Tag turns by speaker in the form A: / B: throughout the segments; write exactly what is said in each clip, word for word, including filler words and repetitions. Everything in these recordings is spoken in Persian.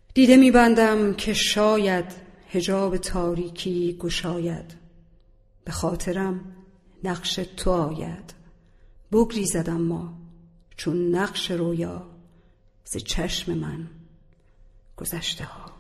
A: دیده می‌بندم که شاید حجاب تاریکی گشاید، به خاطرم نقش تو آید. بگریزد اما چون نقش رویا ز چشم من گذشته ها.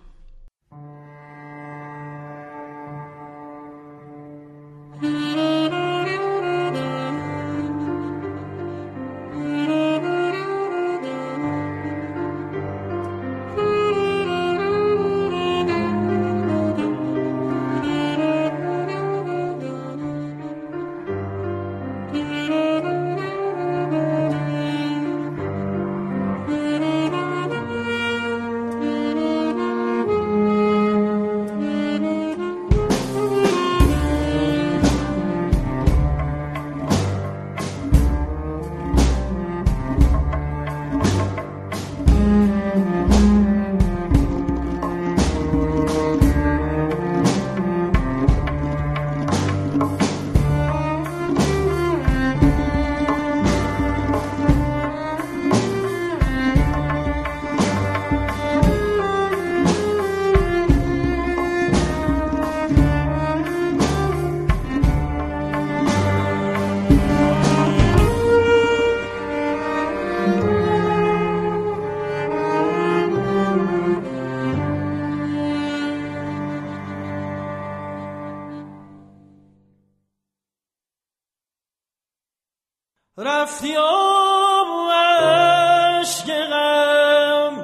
B: رفتی و عشق غم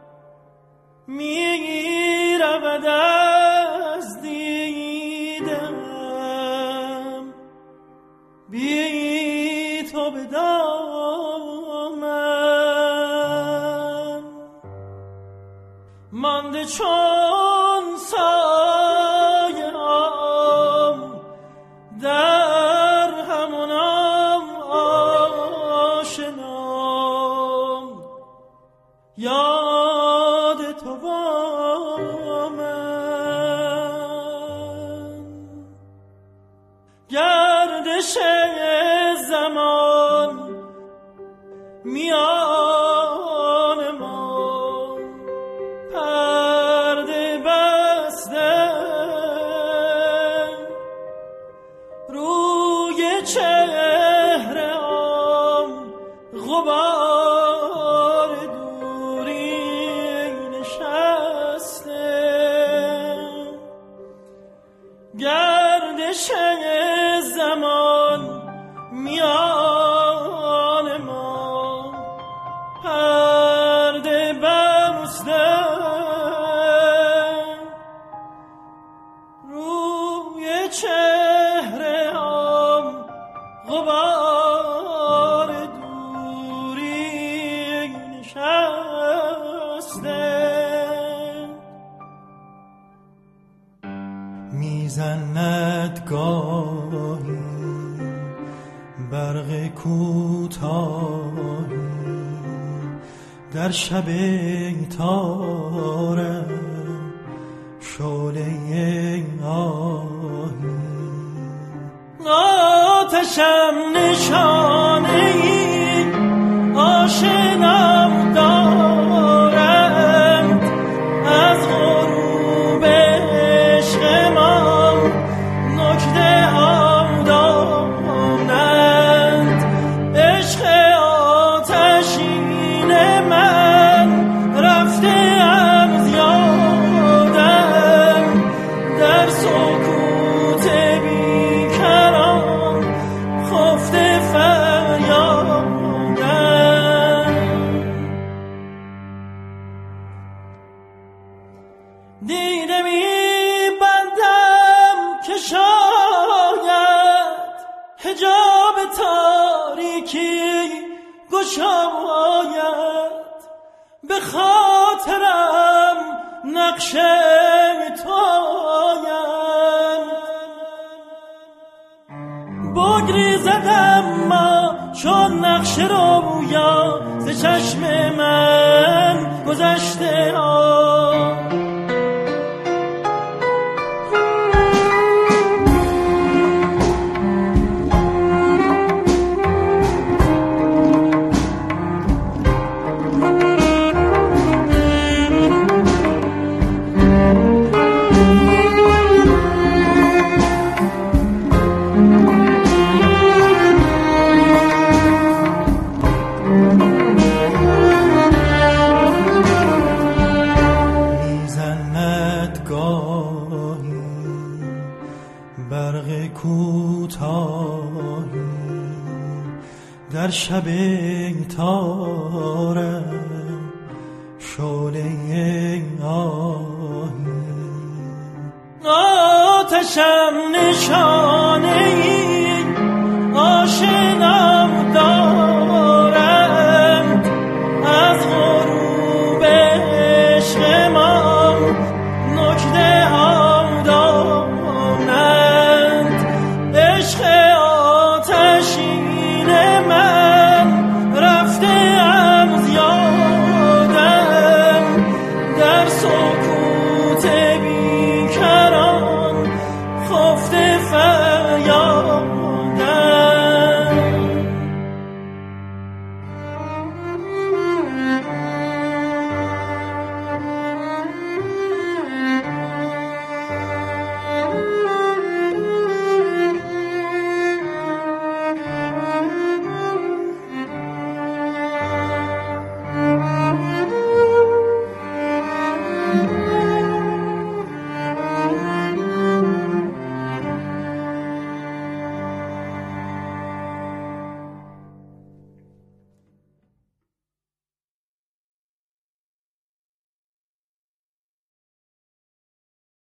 B: می رود از دیدم، بی تو به دامن مانده چون سایه هم در همون یاد تو با من. گردش زمان میان ما پرده بسته، روی چهره هم غبار گردش زمان میان ما پرده بسته، روی چهره هم غبار دوری نشسته. میزند گاهی برق کوتاهی در شب تارم شعله آهی، آتشم نشانه ای آشنام دارند از غروب عشق ما، نکته هم دانند عشق آتشین من، رفته از یادم در سکوت بیکران خفته فریادم. دیده می‌بندم که شاید حجاب تاریکی گشاید، به خاطرم نقش تو آید. بگریزد اما چون نقش رویا ز چشم من گذشته ها. شب تارم شعله آهی آتشم نشان